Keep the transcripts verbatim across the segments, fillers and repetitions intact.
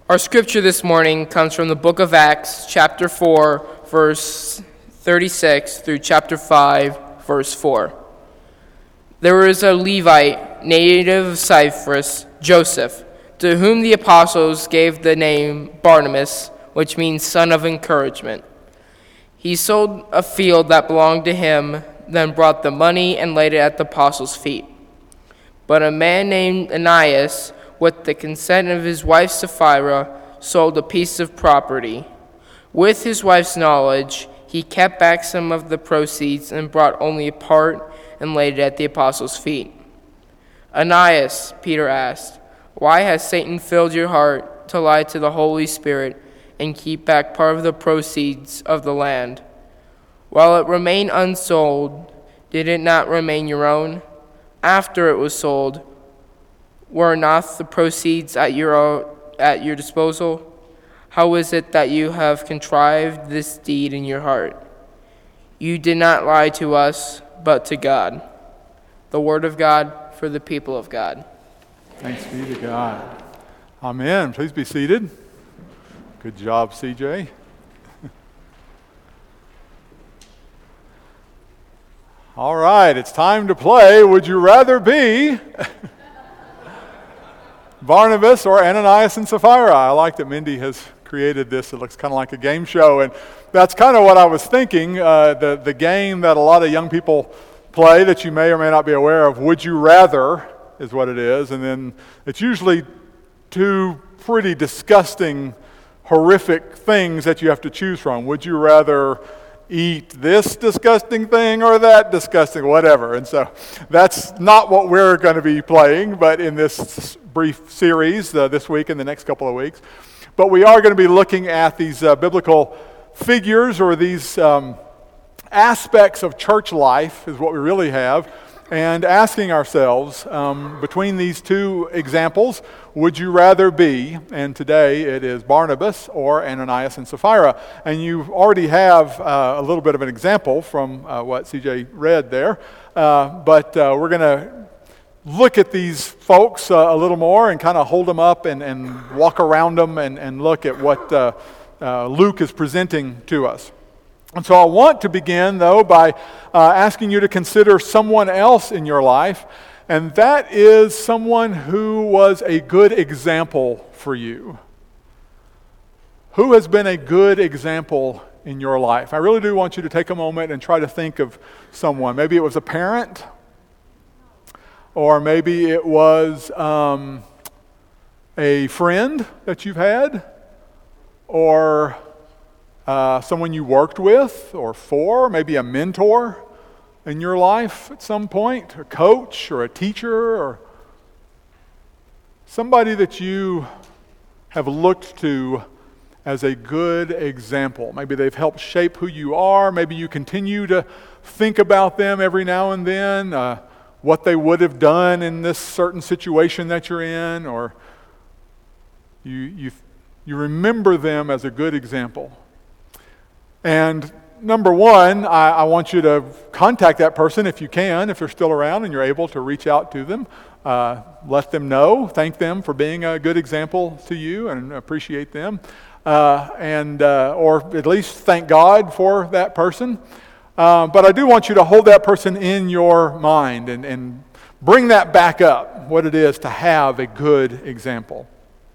Our scripture this morning comes from the book of Acts, chapter four, verse thirty-six through chapter five, verse four. There was a Levite, native of Cyprus, Joseph, to whom the apostles gave the name Barnabas, which means son of encouragement. He sold a field that belonged to him, then brought the money and laid it at the apostles' feet. But a man named Ananias, with the consent of his wife Sapphira, sold a piece of property. With his wife's knowledge, he kept back some of the proceeds and brought only a part and laid it at the apostles' feet. Ananias, Peter asked, why has Satan filled your heart to lie to the Holy Spirit and keep back part of the proceeds of the land? While it remained unsold, did it not remain your own? After it was sold, were not the proceeds at your at your disposal? How is it that you have contrived this deed in your heart? You did not lie to us, but to God. The word of God for the people of God. Thanks be to God. Amen. Please be seated. Good job, C J. All right, it's time to play Would You Rather Be Barnabas or Ananias and Sapphira? I like that Mindy has created this. It looks kind of like a game show, and that's kind of what I was thinking. Uh, the, the game that a lot of young people play that you may or may not be aware of, Would You Rather, is what it is. And then it's usually two pretty disgusting, horrific things that you have to choose from. Would you rather eat this disgusting thing or that disgusting, whatever. And so that's not what we're going to be playing, but in this brief series uh, this week and the next couple of weeks. But we are going to be looking at these uh, biblical figures or these um, aspects of church life is what we really have, and asking ourselves, um, between these two examples, would you rather be, and today it is Barnabas or Ananias and Sapphira. And you already have uh, a little bit of an example from uh, what C J read there, uh, but uh, we're going to look at these folks uh, a little more and kind of hold them up and, and walk around them and, and look at what uh, uh, Luke is presenting to us. And so I want to begin, though, by uh, asking you to consider someone else in your life, and that is someone who was a good example for you. Who has been a good example in your life? I really do want you to take a moment and try to think of someone. Maybe it was a parent, or maybe it was um, a friend that you've had, or Uh, someone you worked with or for, maybe a mentor in your life at some point, a coach or a teacher, or somebody that you have looked to as a good example. Maybe they've helped shape who you are. Maybe you continue to think about them every now and then, uh, what they would have done in this certain situation that you're in, or you you you remember them as a good example. And number one, I, I want you to contact that person if you can, if they're still around and you're able to reach out to them. Uh, let them know, thank them for being a good example to you and appreciate them. Uh, and uh, or at least thank God for that person. Uh, but I do want you to hold that person in your mind and, and bring that back up, what it is to have a good example.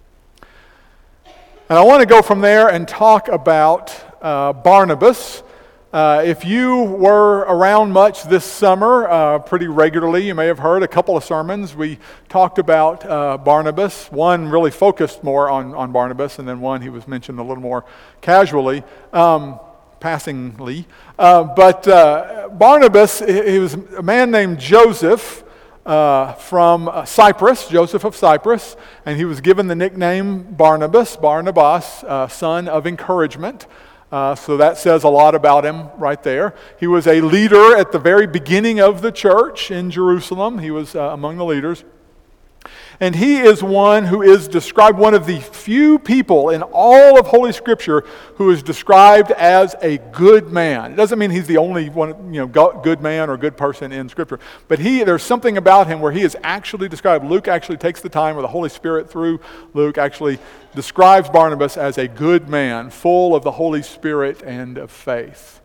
And I want to go from there and talk about Uh, Barnabas. Uh, if you were around much this summer, uh, pretty regularly, you may have heard a couple of sermons. We talked about uh, Barnabas. One really focused more on, on Barnabas, and then one he was mentioned a little more casually, um, passingly. Uh, but uh, Barnabas, he was a man named Joseph uh, from Cyprus, Joseph of Cyprus, and he was given the nickname Barnabas, Barnabas, uh, son of encouragement. Uh, so that says a lot about him right there. He was a leader at the very beginning of the church in Jerusalem. He was uh, among the leaders. And he is one who is described, one of the few people in all of Holy Scripture who is described as a good man. It doesn't mean he's the only one, you know, good man or good person in Scripture. But he, there's something about him where he is actually described. Luke actually takes the time, or the Holy Spirit through Luke actually describes Barnabas as a good man, full of the Holy Spirit and of faith.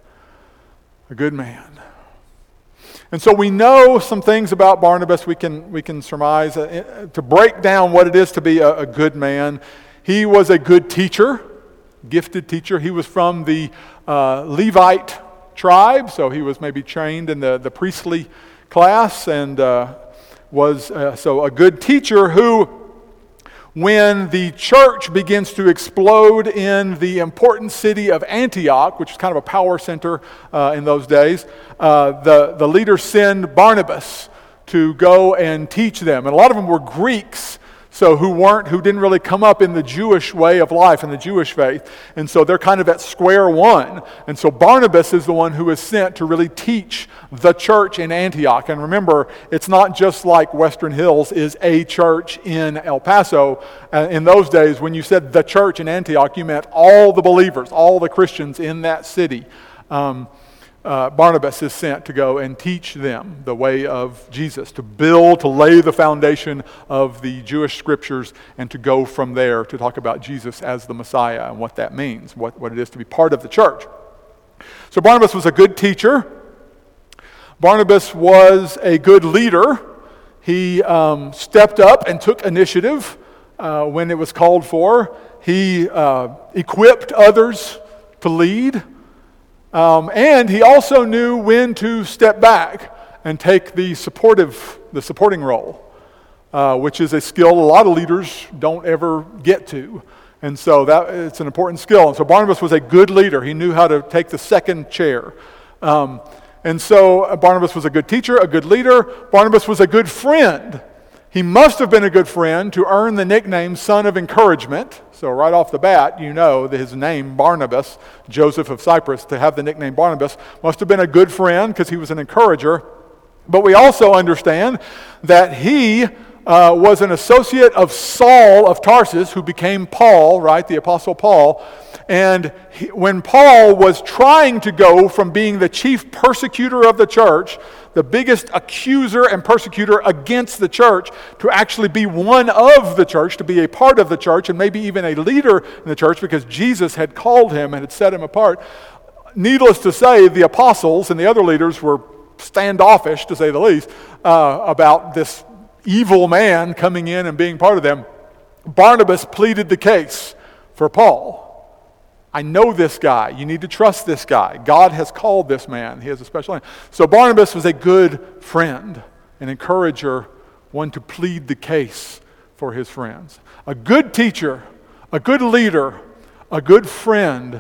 A good man. And so we know some things about Barnabas we can we can surmise. Uh, to break down what it is to be a, a good man, he was a good teacher, gifted teacher. He was from the uh, Levite tribe, so he was maybe trained in the, the priestly class, and uh, was uh, so a good teacher who, when the church begins to explode in the important city of Antioch, which is kind of a power center uh, in those days, uh, the, the leaders send Barnabas to go and teach them. And a lot of them were Greeks, so who weren't, who didn't really come up in the Jewish way of life, in the Jewish faith. And so they're kind of at square one. And so Barnabas is the one who is sent to really teach the church in Antioch. And remember, it's not just like Western Hills is a church in El Paso. Uh, in those days, when you said the church in Antioch, you meant all the believers, all the Christians in that city. Um, Uh, Barnabas is sent to go and teach them the way of Jesus, to build, to lay the foundation of the Jewish scriptures, and to go from there to talk about Jesus as the Messiah and what that means, what, what it is to be part of the church. So Barnabas was a good teacher. Barnabas was a good leader. He um, stepped up and took initiative uh, when it was called for. He uh, equipped others to lead. Um, and he also knew when to step back and take the supportive, the supporting role, uh, which is a skill a lot of leaders don't ever get to. And so that it's an important skill. And so Barnabas was a good leader. He knew how to take the second chair. Um, and so Barnabas was a good teacher, a good leader. Barnabas was a good friend. He must have been a good friend to earn the nickname Son of Encouragement. So right off the bat, you know that his name, Barnabas, Joseph of Cyprus, to have the nickname Barnabas, must have been a good friend because he was an encourager. But we also understand that he uh, was an associate of Saul of Tarsus, who became Paul, right, the Apostle Paul. And he, when Paul was trying to go from being the chief persecutor of the church, the biggest accuser and persecutor against the church, to actually be one of the church, to be a part of the church, and maybe even a leader in the church, because Jesus had called him and had set him apart. Needless to say, the apostles and the other leaders were standoffish, to say the least, uh, about this evil man coming in and being part of them. Barnabas pleaded the case for Paul. I know this guy. You need to trust this guy. God has called this man. He has a special name. So Barnabas was a good friend, an encourager, one to plead the case for his friends. A good teacher, a good leader, a good friend.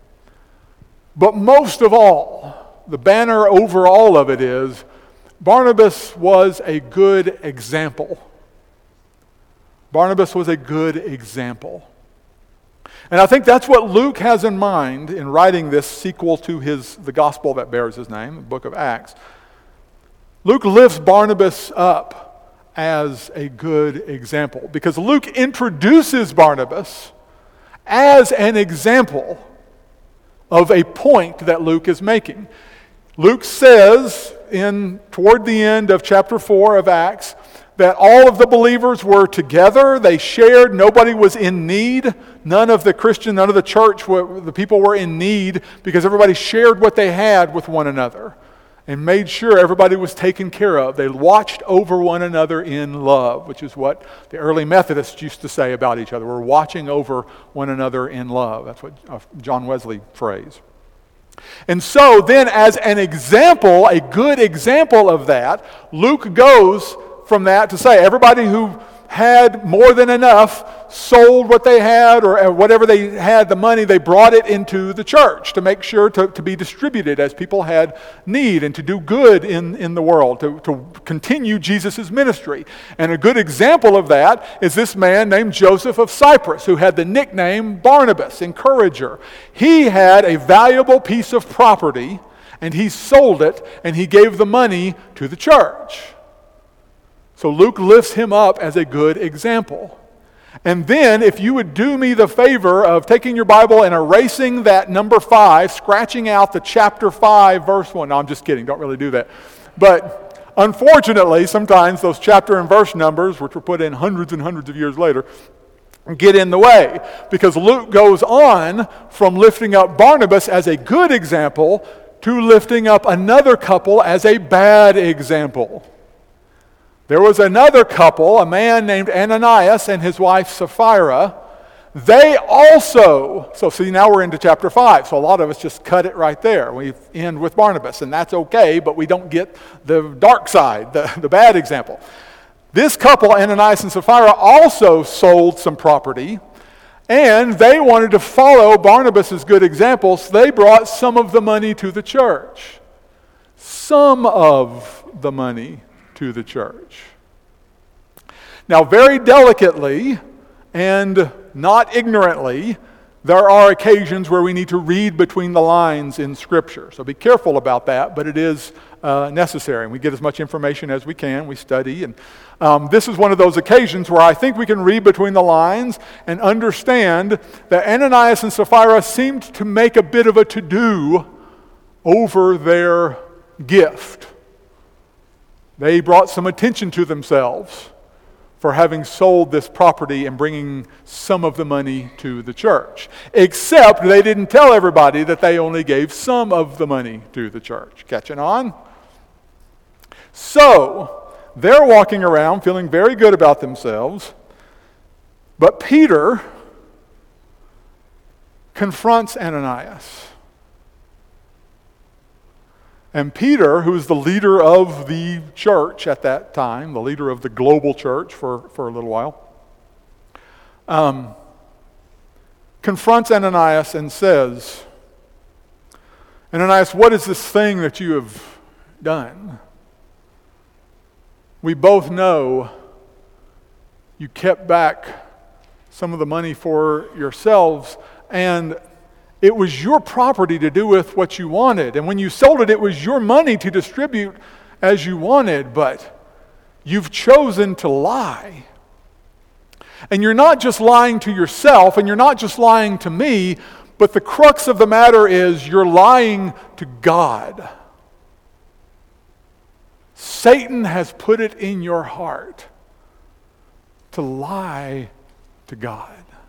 But most of all, the banner over all of it is, Barnabas was a good example. Barnabas was a good example. And I think that's what Luke has in mind in writing this sequel to his the gospel that bears his name, the book of Acts. Luke lifts Barnabas up as a good example, because Luke introduces Barnabas as an example of a point that Luke is making. Luke says in toward the end of chapter four of Acts that all of the believers were together, they shared, nobody was in need. None of the Christian, none of the church, the people were in need, because everybody shared what they had with one another and made sure everybody was taken care of. They watched over one another in love, which is what the early Methodists used to say about each other. We're watching over one another in love. That's what John Wesley phrase. And so then, as an example, a good example of that, Luke goes from that to say everybody who had more than enough sold what they had, or whatever they had, the money, they brought it into the church to make sure to, to be distributed as people had need, and to do good in, in the world, to, to continue Jesus' ministry. And a good example of that is this man named Joseph of Cyprus, who had the nickname Barnabas, encourager. He had a valuable piece of property, and he sold it, and he gave the money to the church. So Luke lifts him up as a good example. And then, if you would do me the favor of taking your Bible and erasing that number five, scratching out the chapter five, verse one. No, I'm just kidding. Don't really do that. But unfortunately, sometimes those chapter and verse numbers, which were put in hundreds and hundreds of years later, get in the way. Because Luke goes on from lifting up Barnabas as a good example to lifting up another couple as a bad example. There was another couple, a man named Ananias and his wife Sapphira. They also, so see now we're into chapter five, so a lot of us just cut it right there. We end with Barnabas, and that's okay, but we don't get the dark side, the, the bad example. This couple, Ananias and Sapphira, also sold some property, and they wanted to follow Barnabas' good example, so they brought some of the money to the church. Some of the money to the church. Now, very delicately and not ignorantly, there are occasions where we need to read between the lines in Scripture. So be careful about that, but it is uh, necessary. And we get as much information as we can. We study. And um, this is one of those occasions where I think we can read between the lines and understand that Ananias and Sapphira seemed to make a bit of a to-do over their gift. They brought some attention to themselves for having sold this property and bringing some of the money to the church. Except they didn't tell everybody that they only gave some of the money to the church. Catching on? So, they're walking around feeling very good about themselves, but Peter confronts Ananias. And Peter, who is the leader of the church at that time, the leader of the global church for, for a little while, um, confronts Ananias and says, Ananias, what is this thing that you have done? We both know you kept back some of the money for yourselves, and it was your property to do with what you wanted. And when you sold it, it was your money to distribute as you wanted. But you've chosen to lie. And you're not just lying to yourself, and you're not just lying to me, but the crux of the matter is you're lying to God. Satan has put it in your heart to lie to God.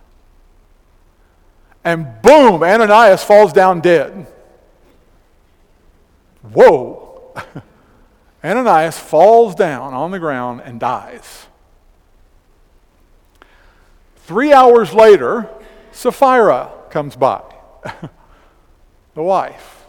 And boom, Ananias falls down dead. Whoa. Ananias falls down on the ground and dies. Three hours later, Sapphira comes by, the wife.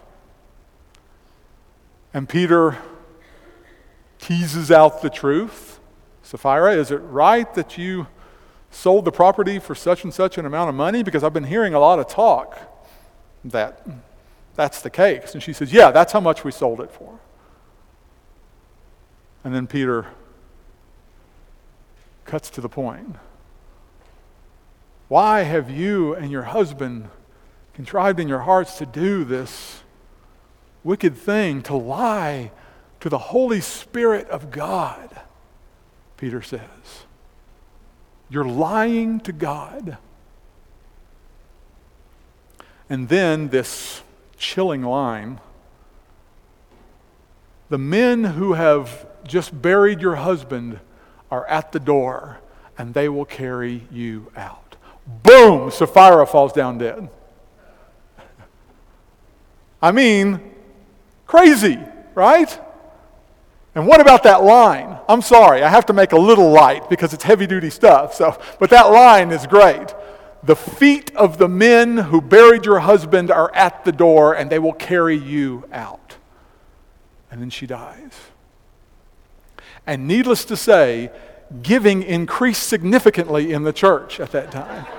And Peter teases out the truth. Sapphira, is it right that you sold the property for such and such an amount of money? Because I've been hearing a lot of talk that that's the case. And she says, yeah, that's how much we sold it for. And then Peter cuts to the point. Why have you and your husband contrived in your hearts to do this wicked thing, to lie to the Holy Spirit of God? Peter says. You're lying to God. And then this chilling line. The men who have just buried your husband are at the door, and they will carry you out. Boom! Sapphira falls down dead. I mean, crazy, right? And what about that line? I'm sorry, I have to make a little light because it's heavy-duty stuff. So, but that line is great. The feet of the men who buried your husband are at the door, and they will carry you out. And then she dies. And needless to say, giving increased significantly in the church at that time.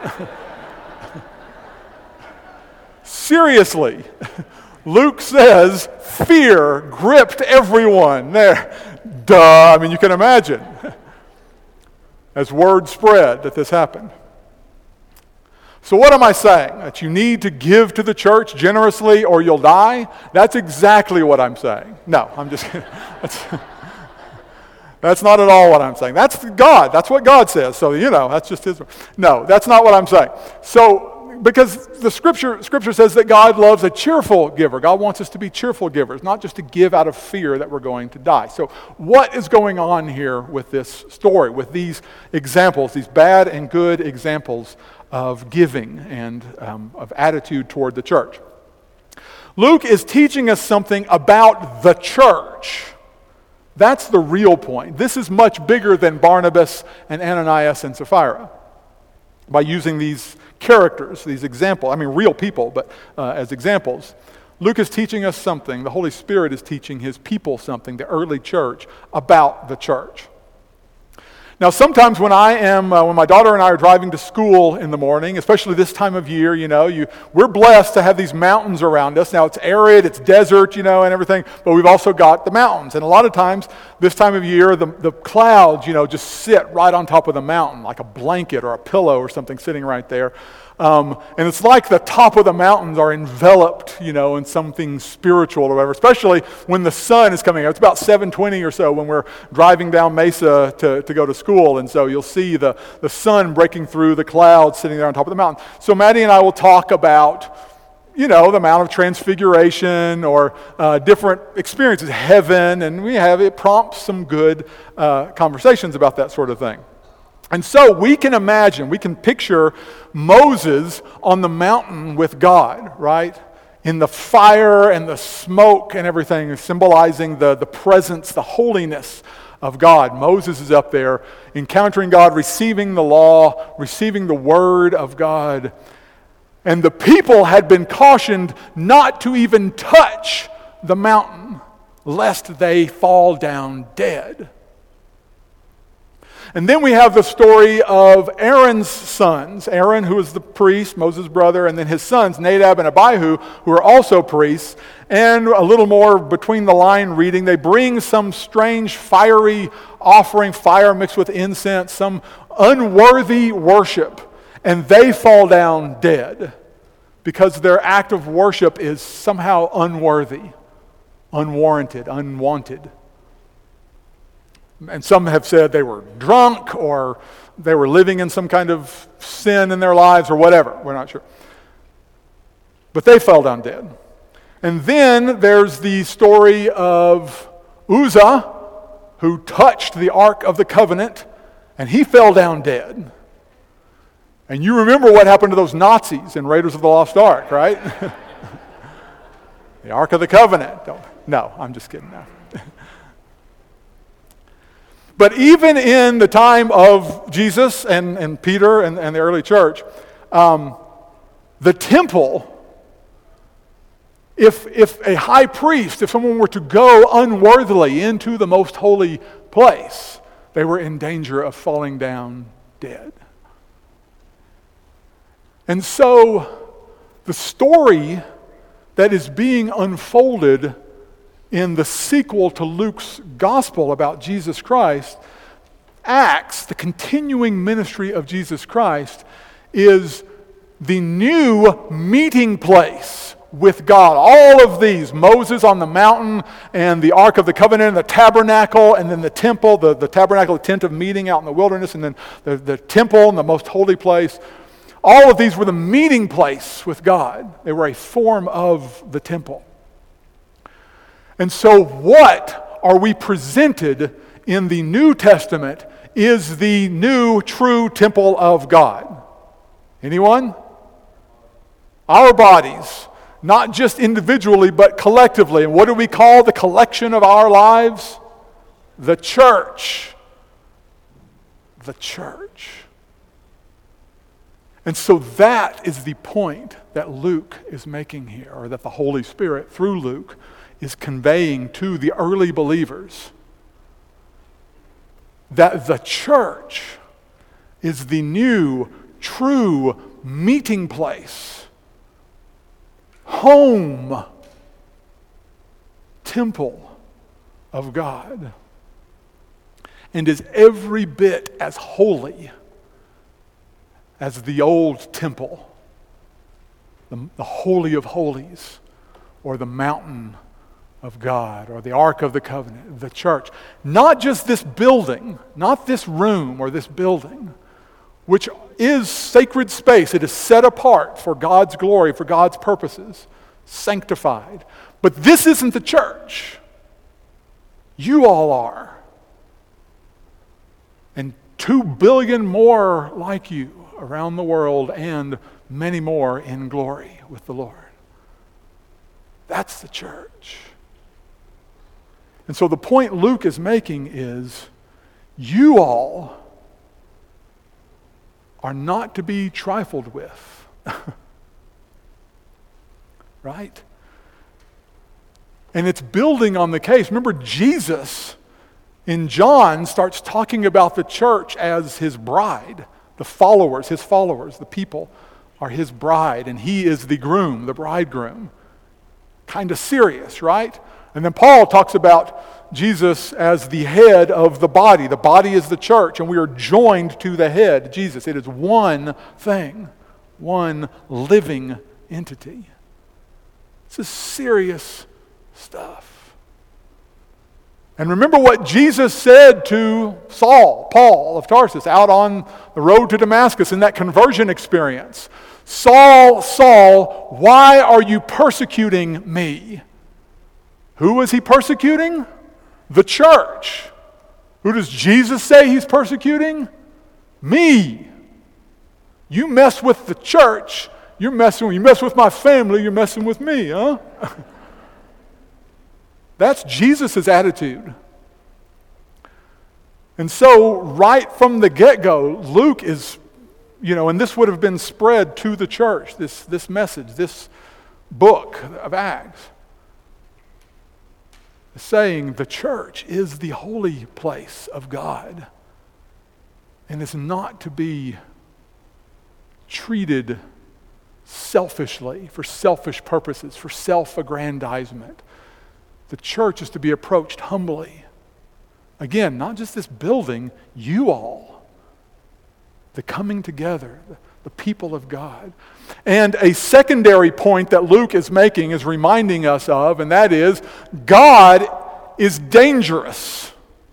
Seriously. Luke says, fear gripped everyone. There, duh, I mean, you can imagine. As word spread that this happened. So what am I saying? That you need to give to the church generously or you'll die? That's exactly what I'm saying. No, I'm just kidding. That's, That's not at all what I'm saying. That's God. That's what God says. So, you know, that's just his. No, that's not what I'm saying. So, because the scripture scripture says that God loves a cheerful giver. God wants us to be cheerful givers, not just to give out of fear that we're going to die. So what is going on here with this story, with these examples, these bad and good examples of giving and um, of attitude toward the church? Luke is teaching us something about the church. That's the real point. This is much bigger than Barnabas and Ananias and Sapphira. By using these characters, these examples, I mean real people, but uh, as examples, Luke is teaching us something. The Holy Spirit is teaching his people something, the early church, about the church. Now, sometimes when I am, uh, when my daughter and I are driving to school in the morning, especially this time of year, you know, you, we're blessed to have these mountains around us. Now, it's arid, it's desert, you know, and everything, but we've also got the mountains. And a lot of times, this time of year, the, the clouds, you know, just sit right on top of the mountain, like a blanket or a pillow or something sitting right there. Um, and it's like the top of the mountains are enveloped, you know, in something spiritual or whatever, especially when the sun is coming out. It's about seven twenty or so when we're driving down Mesa to, to go to school. And so you'll see the, the sun breaking through the clouds sitting there on top of the mountain. So Maddie and I will talk about, you know, the Mount of Transfiguration or uh, different experiences, heaven, and we have, it prompts some good uh, conversations about that sort of thing. And so we can imagine, we can picture Moses on the mountain with God, right? In the fire and the smoke and everything, symbolizing the, the presence, the holiness of God. Moses is up there encountering God, receiving the law, receiving the word of God. And the people had been cautioned not to even touch the mountain, lest they fall down dead. And then we have the story of Aaron's sons. Aaron, who is the priest, Moses' brother, and then his sons, Nadab and Abihu, who are also priests. And a little more between the line reading, they bring some strange fiery offering, fire mixed with incense, some unworthy worship, and they fall down dead because their act of worship is somehow unworthy, unwarranted, unwanted. And some have said they were drunk or they were living in some kind of sin in their lives or whatever. We're not sure. But they fell down dead. And then there's the story of Uzzah, who touched the Ark of the Covenant, and he fell down dead. And you remember what happened to those Nazis in Raiders of the Lost Ark, right? The Ark of the Covenant. No, I'm just kidding now. But even in the time of Jesus and, and Peter and, and the early church, um, the temple, if, if a high priest, if someone were to go unworthily into the most holy place, they were in danger of falling down dead. And so the story that is being unfolded in the sequel to Luke's gospel about Jesus Christ, Acts, the continuing ministry of Jesus Christ, is the new meeting place with God. All of these, Moses on the mountain and the Ark of the Covenant and the tabernacle and then the temple, the, the tabernacle, the tent of meeting out in the wilderness, and then the, the temple and the most holy place. All of these were the meeting place with God. They were a form of the temple. And so what are we presented in the New Testament is the new true temple of God. Anyone? Our bodies, not just individually but collectively. And what do we call the collection of our lives? The church. The church. And so that is the point that Luke is making here, or that the Holy Spirit, through Luke, is conveying to the early believers, that the church is the new, true meeting place, home, temple of God, and is every bit as holy as the old temple, the, the Holy of Holies, or the mountain of God, or the Ark of the Covenant, the church. Not just this building, not this room or this building, which is sacred space. It is set apart for God's glory, for God's purposes, sanctified. But this isn't the church. You all are. And two billion more like you around the world, and many more in glory with the Lord. That's the church. And so the point Luke is making is, you all are not to be trifled with. Right? And it's building on the case. Remember, Jesus in John starts talking about the church as his bride. The followers, his followers, the people are his bride, and he is the groom, the bridegroom. Kind of serious, right? And then Paul talks about Jesus as the head of the body. The body is the church, and we are joined to the head, Jesus. It is one thing, one living entity. This is serious stuff. And remember what Jesus said to Saul, Paul of Tarsus, out on the road to Damascus in that conversion experience. Saul, Saul, why are you persecuting me? Who was he persecuting? The church. Who does Jesus say he's persecuting? Me. You mess with the church, you're messing with, you mess with my family, you're messing with me, huh? That's Jesus' attitude. And so, right from the get-go, Luke is, you know, and this would have been spread to the church, this, this message, this book of Acts, saying the church is the holy place of God and is not to be treated selfishly, for selfish purposes, for self-aggrandizement. The church is to be approached humbly. Again, not just this building, you all, the coming together, the, the people of God. And a secondary point that Luke is making, is reminding us of, and that is, God is dangerous.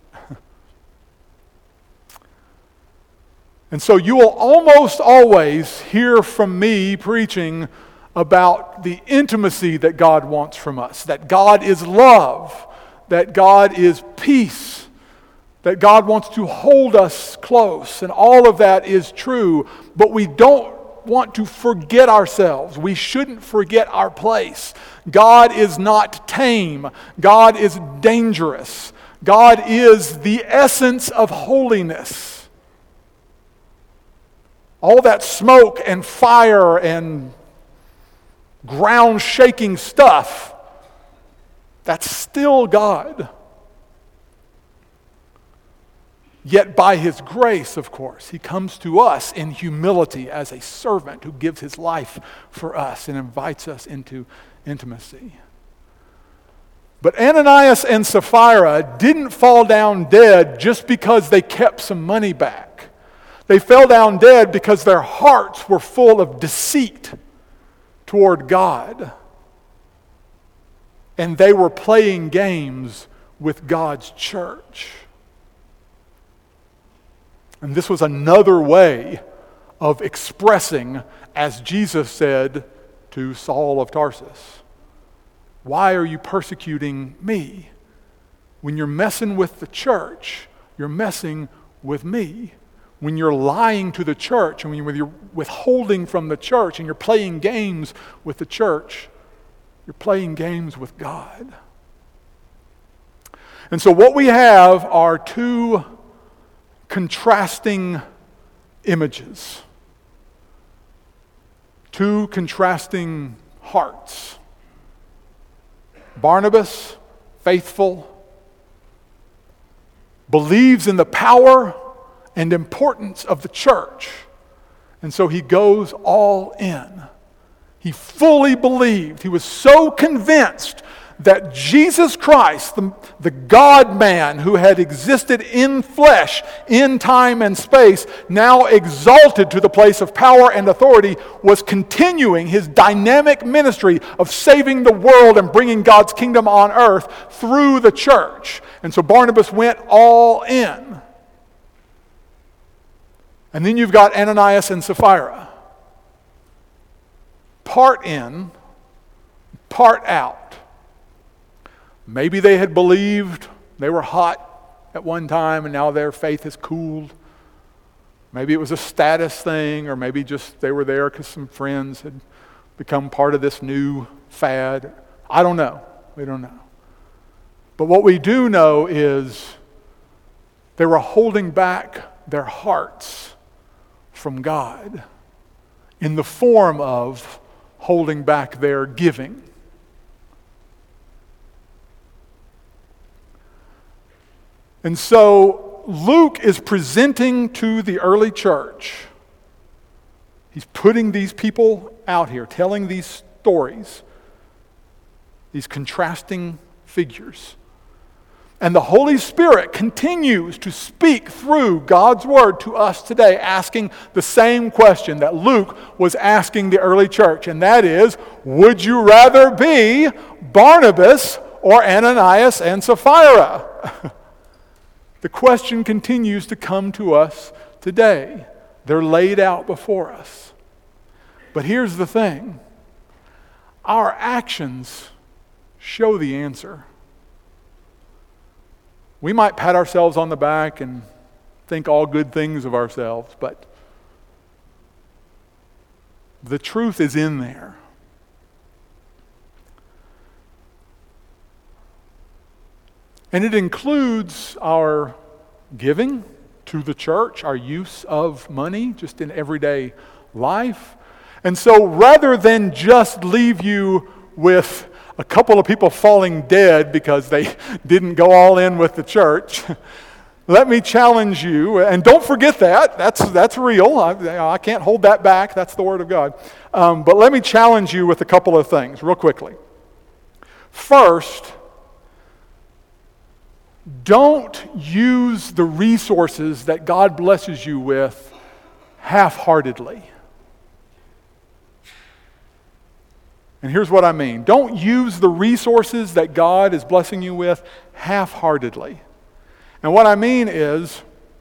And so you will almost always hear from me preaching about the intimacy that God wants from us, that God is love, that God is peace, that God wants to hold us close, and all of that is true, but we don't want to forget ourselves. We shouldn't forget our place. God is not tame. God is dangerous. God is the essence of holiness. All that smoke and fire and ground-shaking stuff, that's still God. Yet by his grace, of course, he comes to us in humility as a servant who gives his life for us and invites us into intimacy. But Ananias and Sapphira didn't fall down dead just because they kept some money back. They fell down dead because their hearts were full of deceit toward God. And they were playing games with God's church. And this was another way of expressing, as Jesus said to Saul of Tarsus, why are you persecuting me? When you're messing with the church, you're messing with me. When you're lying to the church, and when you're withholding from the church, and you're playing games with the church, you're playing games with God. And so what we have are two contrasting images, two contrasting hearts. Barnabas, faithful, believes in the power and importance of the church, and so he goes all in. He fully believed. He was so convinced that Jesus Christ, the, the God-man who had existed in flesh, in time and space, now exalted to the place of power and authority, was continuing his dynamic ministry of saving the world and bringing God's kingdom on earth through the church. And so Barnabas went all in. And then you've got Ananias and Sapphira. Part in, part out. Maybe they had believed, they were hot at one time and now their faith has cooled. Maybe it was a status thing, or maybe just they were there because some friends had become part of this new fad. I don't know. We don't know. But what we do know is they were holding back their hearts from God in the form of holding back their giving. And so Luke is presenting to the early church. He's putting these people out here, telling these stories, these contrasting figures. And the Holy Spirit continues to speak through God's Word to us today, asking the same question that Luke was asking the early church, and that is, would you rather be Barnabas or Ananias and Sapphira? The question continues to come to us today. They're laid out before us. But here's the thing. Our actions show the answer. We might pat ourselves on the back and think all good things of ourselves, but the truth is in there. And it includes our giving to the church, our use of money just in everyday life. And so rather than just leave you with a couple of people falling dead because they didn't go all in with the church, let me challenge you, and don't forget that, that's that's real, I, I can't hold that back, that's the Word of God. Um, but let me challenge you with a couple of things real quickly. First, don't use the resources that God blesses you with half-heartedly. And here's what I mean. Don't use the resources that God is blessing you with half-heartedly. And what I mean is,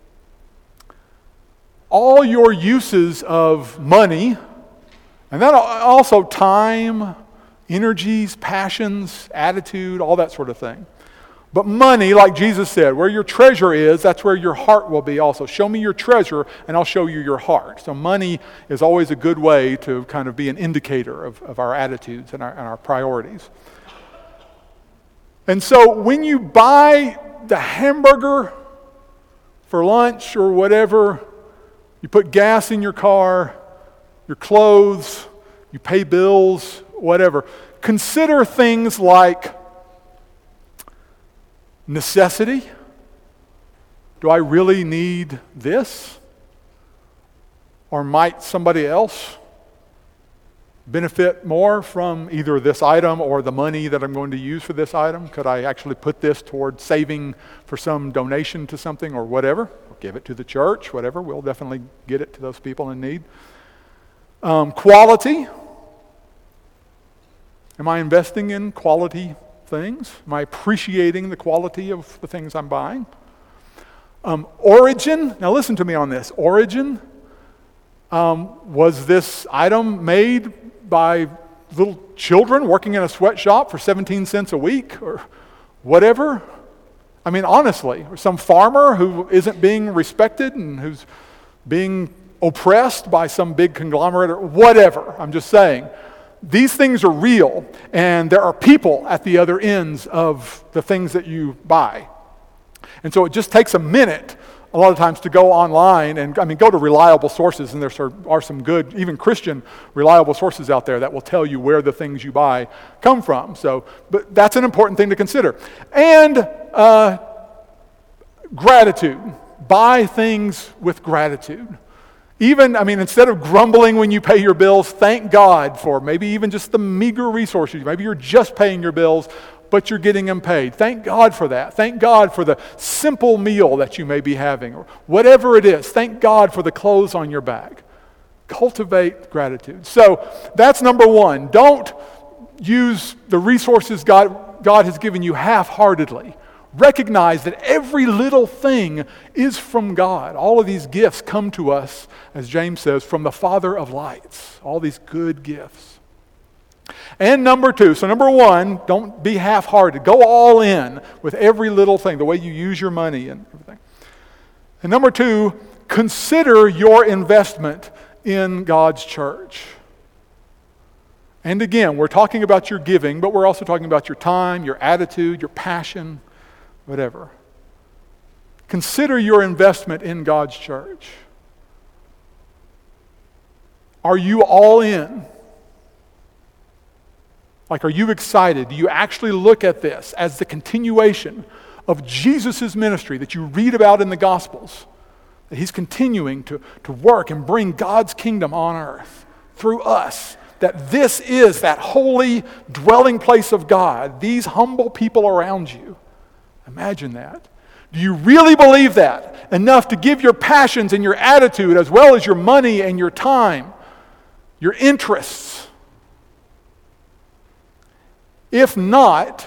all your uses of money, and that also time, energies, passions, attitude, all that sort of thing. But money, like Jesus said, where your treasure is, that's where your heart will be also. Show me your treasure, and I'll show you your heart. So money is always a good way to kind of be an indicator of, of our attitudes and our, and our priorities. And so when you buy the hamburger for lunch or whatever, you put gas in your car, your clothes, you pay bills, whatever, consider things like necessity. Do I really need this? Or might somebody else benefit more from either this item or the money that I'm going to use for this item? Could I actually put this toward saving for some donation to something or whatever? Or give it to the church, whatever. We'll definitely get it to those people in need. Um, quality. Am I investing in quality things? Am I appreciating the quality of the things I'm buying? Um, origin. Now listen to me on this. Origin. Um, was this item made by little children working in a sweatshop for seventeen cents a week or whatever? I mean, honestly, or some farmer who isn't being respected and who's being oppressed by some big conglomerate or whatever. I'm just saying. These things are real, and there are people at the other ends of the things that you buy. And so it just takes a minute a lot of times to go online and, I mean, go to reliable sources, and there are some good, even Christian reliable sources out there that will tell you where the things you buy come from. So, but that's an important thing to consider. And uh, gratitude. Buy things with gratitude. Even, I mean, instead of grumbling when you pay your bills, thank God for maybe even just the meager resources. Maybe you're just paying your bills, but you're getting them paid. Thank God for that. Thank God for the simple meal that you may be having, or whatever it is. Thank God for the clothes on your back. Cultivate gratitude. So that's number one. Don't use the resources God, God has given you half-heartedly. Recognize that every little thing is from God. All of these gifts come to us, as James says, from the Father of lights. All these good gifts. And number two, so number one, don't be half-hearted. Go all in with every little thing, the way you use your money and everything. And number two, consider your investment in God's church. And again, we're talking about your giving, but we're also talking about your time, your attitude, your passion, whatever. Consider your investment in God's church. Are you all in? Like, are you excited? Do you actually look at this as the continuation of Jesus' ministry that you read about in the Gospels? That he's continuing to, to work and bring God's kingdom on earth through us. That this is that holy dwelling place of God. These humble people around you. Imagine that. Do you really believe that? Enough to give your passions and your attitude as well as your money and your time, your interests? If not,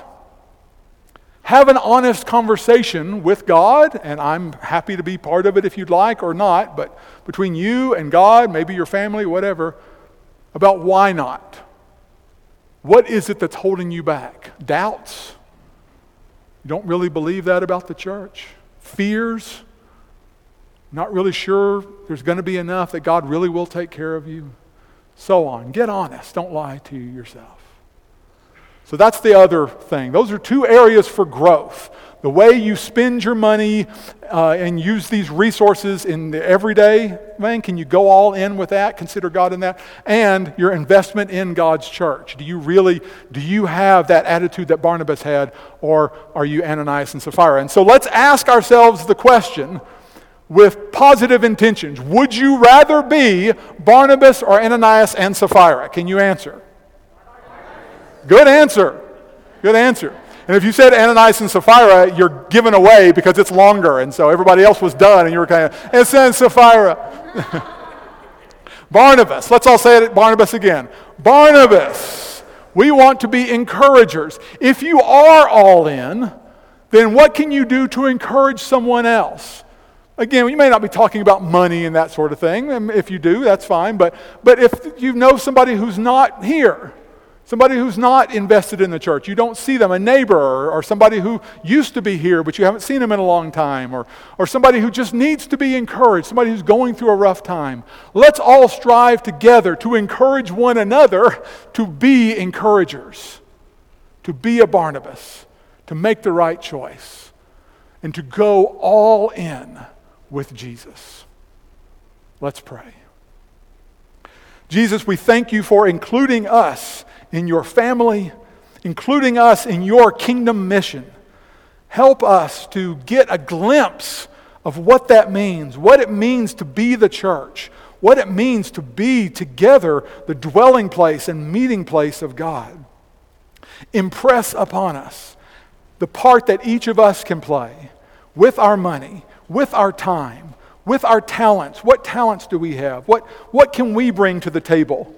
have an honest conversation with God, and I'm happy to be part of it if you'd like or not, but between you and God, maybe your family, whatever, about why not. What is it that's holding you back? Doubts? You don't really believe that about the church? Fears? Not really sure there's going to be enough that God really will take care of you? So on. Get honest. Don't lie to yourself. So that's the other thing. Those are two areas for growth. The way you spend your money uh, and use these resources in the everyday, man, can you go all in with that? Consider God in that. And your investment in God's church. Do you really, do you have that attitude that Barnabas had, or are you Ananias and Sapphira? And so let's ask ourselves the question with positive intentions. Would you rather be Barnabas or Ananias and Sapphira? Can you answer? Good answer. Good answer. And if you said Ananias and Sapphira, you're given away because it's longer. And so everybody else was done and you were kind of, it's then Sapphira. Barnabas. Let's all say it, Barnabas again. Barnabas. We want to be encouragers. If you are all in, then what can you do to encourage someone else? Again, you may not be talking about money and that sort of thing. And if you do, that's fine. But, but if you know somebody who's not here, somebody who's not invested in the church, you don't see them, a neighbor or, or somebody who used to be here but you haven't seen them in a long time, or, or somebody who just needs to be encouraged, somebody who's going through a rough time. Let's all strive together to encourage one another to be encouragers, to be a Barnabas, to make the right choice, and to go all in with Jesus. Let's pray. Jesus, we thank you for including us in your family, including us in your kingdom mission. Help us to get a glimpse of what that means, what it means to be the church, what it means to be together the dwelling place and meeting place of God. Impress upon us the part that each of us can play with our money, with our time, with our talents. What talents do we have? What, what can we bring to the table?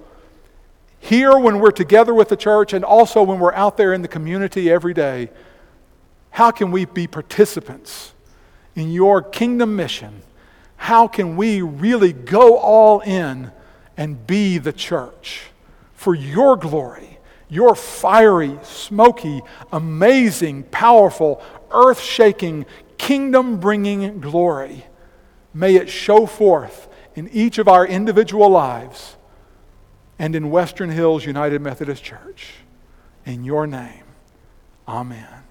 Here when we're together with the church, and also when we're out there in the community every day, how can we be participants in your kingdom mission? How can we really go all in and be the church for your glory, your fiery, smoky, amazing, powerful, earth-shaking, kingdom-bringing glory? May it show forth in each of our individual lives and in Western Hills United Methodist Church. In your name, amen.